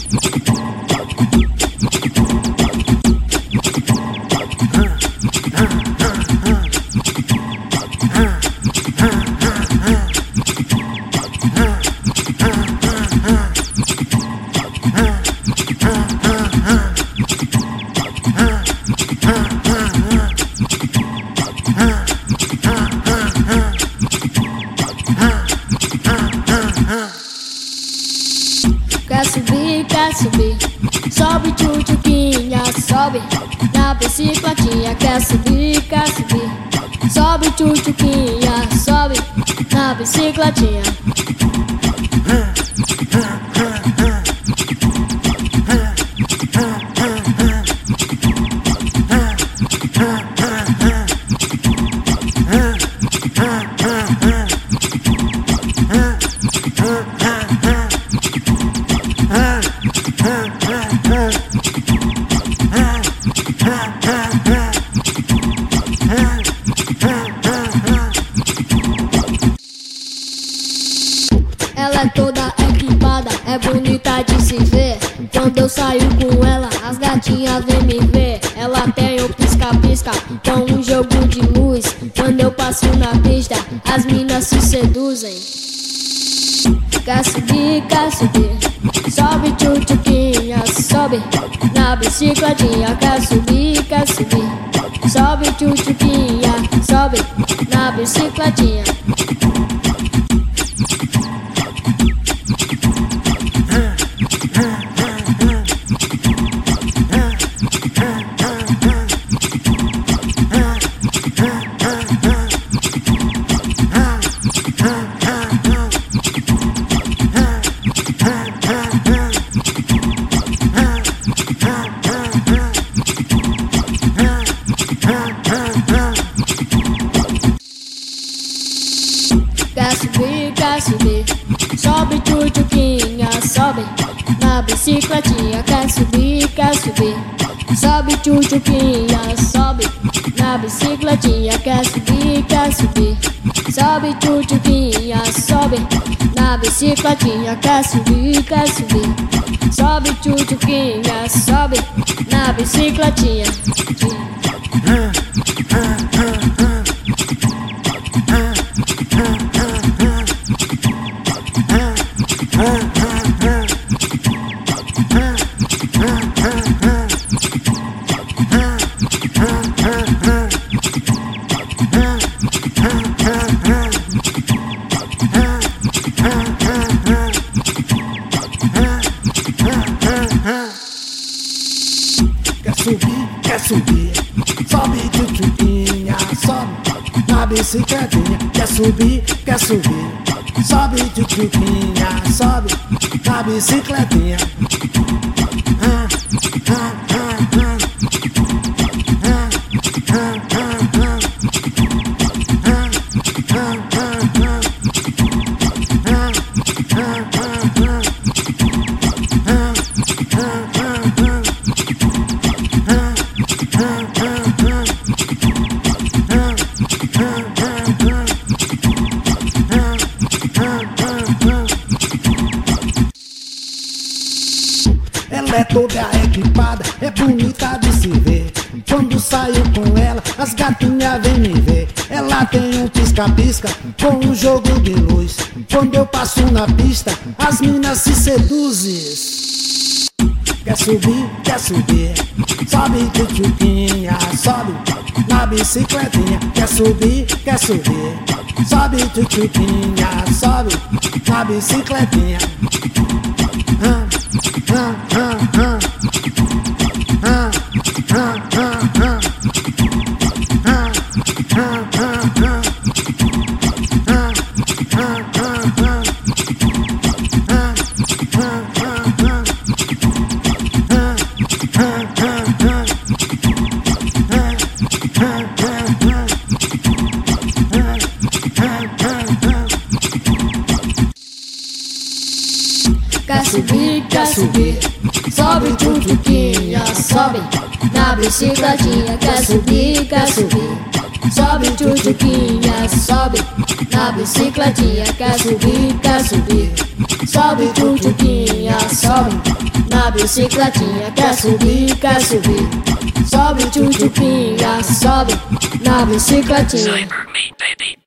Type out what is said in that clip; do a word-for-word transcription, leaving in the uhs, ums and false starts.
Quer subir, quer subir, sobe tchutchuquinha, sobe na bicicletinha. Quer subir, quer subir, sobe tchutchuquinha, sobe na bicicletinha. Ela é toda equipada, é bonita de se ver. Quando eu saio com ela, as gatinhas vêm me ver. Ela tem o pisca-pisca com um jogo de luz. Quando eu passo na pista, as minas se seduzem. Quer subir, quer subir, sobe tchutchuquinha, sobe na bicicletinha. Quer subir, quer subir, sobe tchutchuquinha, sobe na bicicletinha. Quer subir, quer subir, sobe tchutchuquinha, sobe na bicicletinha. Quer subir, quer subir, sobe tchutchuquinha, sobe na bicicletinha. Quer subir, quer subir, sobe tchutchuquinha, sobe na bicicletinha. Quer subir, quer subir, sobe tchutchuquinha, sobe na bicicletinha. Quer subir, quer subir, sobe tchutchuquinha, sobe na bicicletinha. Quer subir, quer subir, sobe tchutchuquinha, sobe na bicicletinha. Ah, ah, ah, ah. Ah, ah, ah, ah. Ah, ah, ah, ah. Ah, ah, ah, ah. Ah, ah, ah, ah. Ela é toda equipada, é bonita de se ver. Quando saio com ela, as gatinhas vêm me ver. Ela tem um pisca-pisca com um jogo de luz. Quando eu passo na pista, as minas se seduzem. Quer subir, quer subir, sobe tchutchuquinha, sobe na bicicletinha. Quer subir, quer subir, sobe tchutchuquinha, sobe na bicicletinha. Ah, ah, ah, ah. Ah, ah, ah, ah. Ah, ah, ah, ah. Ah, ah, ah, ah. Ah, ah, ah, ah. Quer subir, quer subir, sobe tchutchuquinha, sobe na bicicletinha. Quer subir, quer subir, Sobe tchutchuquinha, sobe na bicicletinha, quer subir, quer subir. Sobe tchutchuquinha, sobe na bicicletinha, quer subir, quer subir. Sobe tchutchuquinha, sobe na bicicletinha.